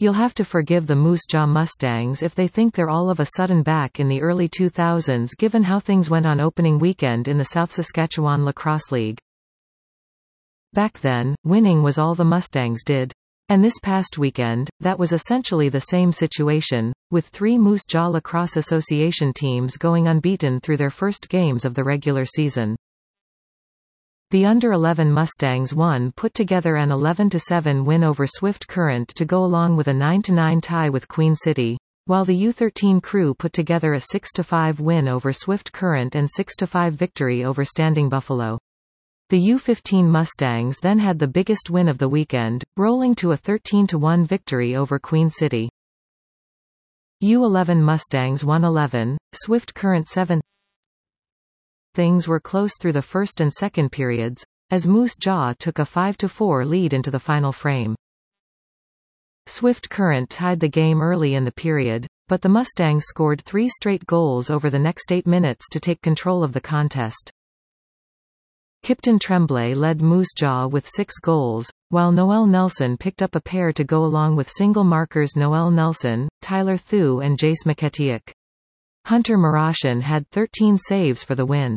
You'll have to forgive the Moose Jaw Mustangs if they think they're all of a sudden back in the early 2000s given how things went on opening weekend in the South Saskatchewan Lacrosse League. Back then, winning was all the Mustangs did. And this past weekend, that was essentially the same situation, with 3 Moose Jaw Lacrosse Association teams going unbeaten through their first games of the regular season. The under-11 Mustangs put together an 11-7 win over Swift Current to go along with a 9-9 tie with Queen City, while the U13 crew put together a 6-5 win over Swift Current and 6-5 victory over Standing Buffalo. The U15 Mustangs then had the biggest win of the weekend, rolling to a 13-1 victory over Queen City. U11 Mustangs won 11, Swift Current 7. Things were close through the first and second periods, as Moose Jaw took a 5-4 lead into the final frame. Swift Current tied the game early in the period, but the Mustangs scored 3 straight goals over the next 8 minutes to take control of the contest. Kipton Tremblay led Moose Jaw with 6 goals, while Noel Nelson picked up a pair to go along with single markers Noel Nelson, Tyler Thu and Jace Maketiuk. Hunter Marashan had 13 saves for the win.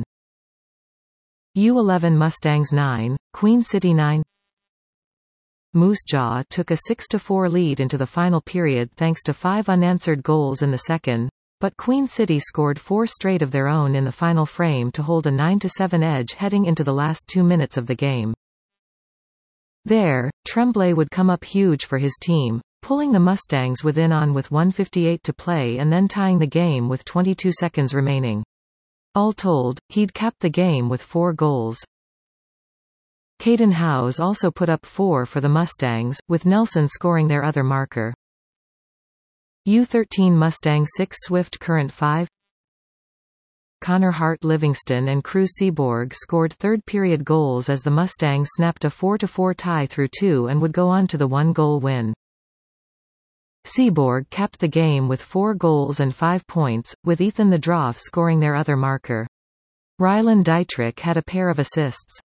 U11 Mustangs 9, Queen City 9. Moose Jaw took a 6-4 lead into the final period thanks to 5 unanswered goals in the second, but Queen City scored 4 straight of their own in the final frame to hold a 9-7 edge heading into the last 2 minutes of the game. There, Tremblay would come up huge for his team, pulling the Mustangs within on with 1:58 to play and then tying the game with 22 seconds remaining. All told, he'd capped the game with 4 goals. Caden Howes also put up 4 for the Mustangs, with Nelson scoring their other marker. U13 Mustangs 6 Swift Current 5. Connor Hart Livingston and Cruz Seaborg scored third-period goals as the Mustangs snapped a 4-4 tie through 2 and would go on to the 1-goal win. Seaborg capped the game with 4 goals and 5 points, with Ethan the Droff scoring their other marker. Rylan Dietrich had a pair of assists.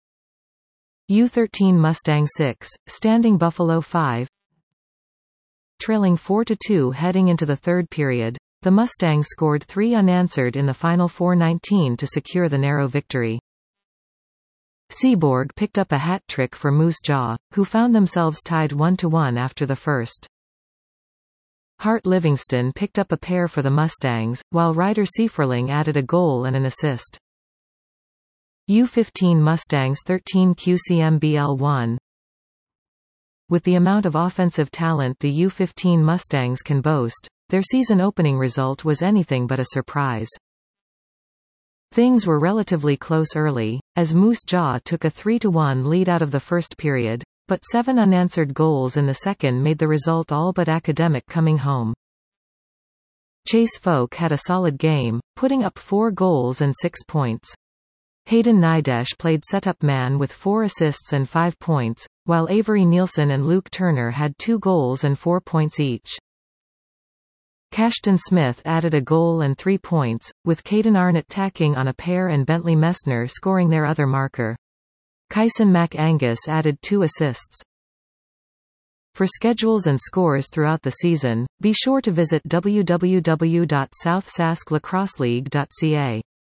U13 Mustang 6, Standing Buffalo 5. Trailing 4-2 heading into the third period, the Mustangs scored 3 unanswered in the final 4:19 to secure the narrow victory. Seaborg picked up a hat trick for Moose Jaw, who found themselves tied 1-1 after the first. Hart Livingston picked up a pair for the Mustangs, while Ryder Sieferling added a goal and an assist. U15 Mustangs 13 QCMBL 1. With the amount of offensive talent the U15 Mustangs can boast, their season opening result was anything but a surprise. Things were relatively close early, as Moose Jaw took a 3-1 lead out of the first period, but 7 unanswered goals in the second made the result all but academic coming home. Chase Folk had a solid game, putting up 4 goals and 6 points. Hayden Nidesh played setup man with 4 assists and 5 points, while Avery Nielsen and Luke Turner had 2 goals and 4 points each. Cashton Smith added a goal and 3 points, with Caden Arnott tacking on a pair and Bentley Messner scoring their other marker. Kyson McAngus added 2 assists. For schedules and scores throughout the season, be sure to visit www.southsasklacrosseleague.ca.